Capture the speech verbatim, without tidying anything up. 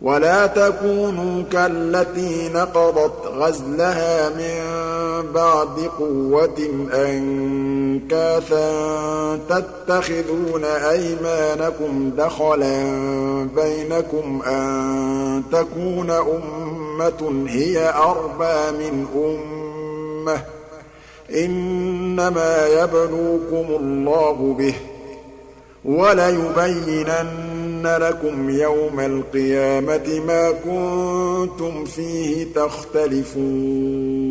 ولا تكونوا كالتي نقضت غزلها من بعد قوة أنكاثا تتخذون أيمانكم دخلا بينكم أن تكون أمة هي أربى من أمة إنما يبلوكم الله به وَلَيُبَيِّنَنَّ لَكُمْ يَوْمَ الْقِيَامَةِ مَا كُنتُمْ فِيهِ تَخْتَلِفُونَ